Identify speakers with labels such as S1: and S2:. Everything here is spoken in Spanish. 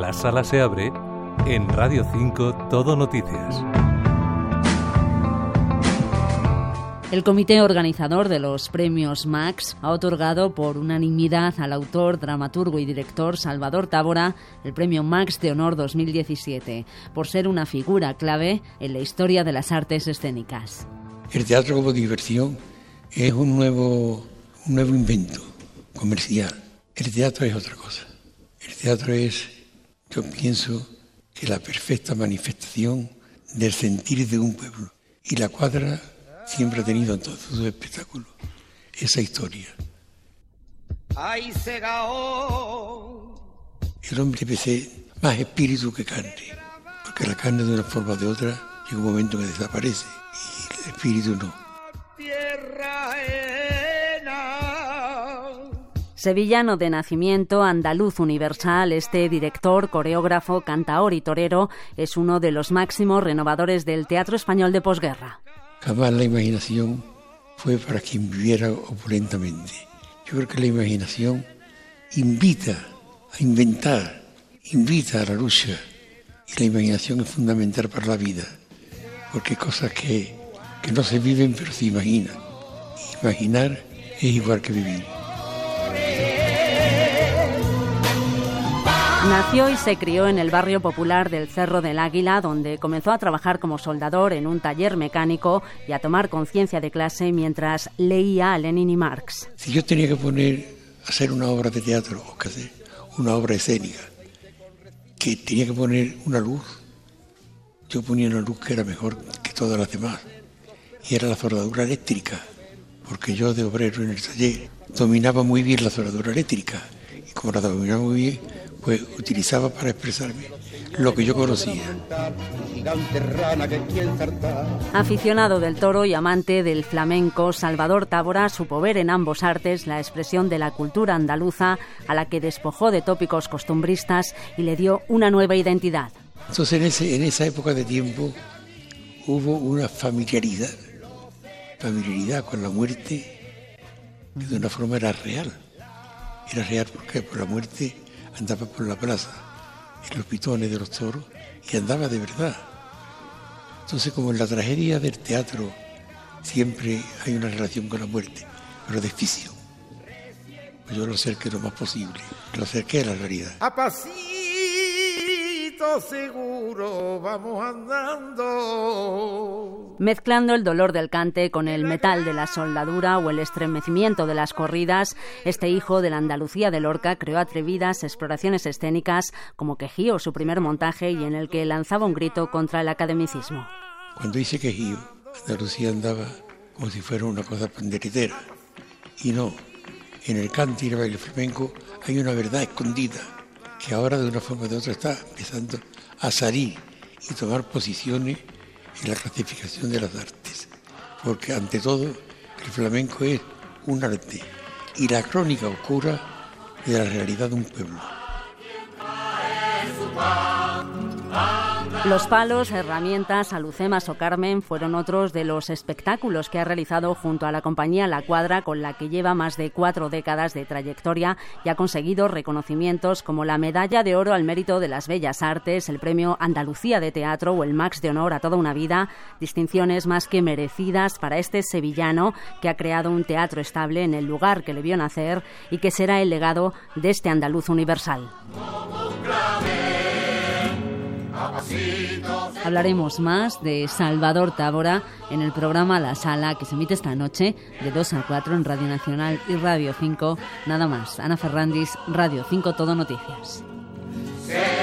S1: La sala se abre en Radio 5 Todo Noticias.
S2: El comité organizador de los premios Max ha otorgado por unanimidad al autor, dramaturgo y director Salvador Távora el premio Max de Honor 2017, por ser una figura clave en la historia de las artes escénicas.
S3: El teatro como diversión es un nuevo invento comercial. El teatro es otra cosa. El teatro es, yo pienso, que la perfecta manifestación del sentir de un pueblo. Y la cuadra siempre ha tenido en todos sus espectáculos esa historia. El hombre debe ser más espíritu que carne, porque la carne de una forma o de otra llega un momento que desaparece y el espíritu no.
S2: Sevillano de nacimiento, andaluz universal, este director, coreógrafo, cantaor y torero es uno de los máximos renovadores del teatro español de posguerra.
S3: Jamás la imaginación fue para quien viviera opulentamente. Yo creo que la imaginación invita a inventar, invita a la lucha. Y la imaginación es fundamental para la vida, porque hay cosas que no se viven pero se imaginan. Imaginar es igual que vivir.
S2: Nació y se crió en el barrio popular del Cerro del Águila, donde comenzó a trabajar como soldador en un taller mecánico y a tomar conciencia de clase mientras leía a Lenin y Marx.
S3: Si yo tenía que hacer una obra de teatro o que hacer una obra escénica, que tenía que poner una luz, yo ponía una luz que era mejor que todas las demás, y era la soldadura eléctrica, porque yo de obrero en el taller dominaba muy bien la soldadura eléctrica, y como la dominaba muy bien, pues utilizaba para expresarme lo que yo conocía.
S2: Aficionado del toro y amante del flamenco, Salvador Távora supo ver en ambos artes la expresión de la cultura andaluza, a la que despojó de tópicos costumbristas y le dio una nueva identidad.
S3: Entonces en esa época de tiempo hubo una familiaridad con la muerte, que de una forma era real. Era real porque por la muerte andaba por la plaza, en los pitones de los toros, y andaba de verdad. Entonces, como en la tragedia del teatro siempre hay una relación con la muerte, pero de ficción, pues yo lo acerqué lo más posible, lo acerqué a la realidad.
S4: A pasito seguro vamos andando.
S2: Mezclando el dolor del cante con el metal de la soldadura o el estremecimiento de las corridas, este hijo de la Andalucía de Lorca creó atrevidas exploraciones escénicas como Quejío, su primer montaje, y en el que lanzaba un grito contra el academicismo.
S3: Cuando hice Quejío, Andalucía andaba como si fuera una cosa panderetera. Y no, en el cante y el baile flamenco hay una verdad escondida que ahora de una forma o de otra está empezando a salir y tomar posiciones en la clasificación de las artes, porque ante todo el flamenco es un arte y la crónica oscura de la realidad de un pueblo.
S2: Los palos, herramientas, alucemas o Carmen fueron otros de los espectáculos que ha realizado junto a la compañía La Cuadra, con la que lleva más de 4 décadas de trayectoria y ha conseguido reconocimientos como la Medalla de Oro al Mérito de las Bellas Artes, el Premio Andalucía de Teatro o el Max de Honor a Toda una Vida, distinciones más que merecidas para este sevillano que ha creado un teatro estable en el lugar que le vio nacer y que será el legado de este andaluz universal. Hablaremos más de Salvador Távora en el programa La Sala, que se emite esta noche de 2 a 4 en Radio Nacional y Radio 5. Nada más. Ana Ferrandis, Radio 5 Todo Noticias.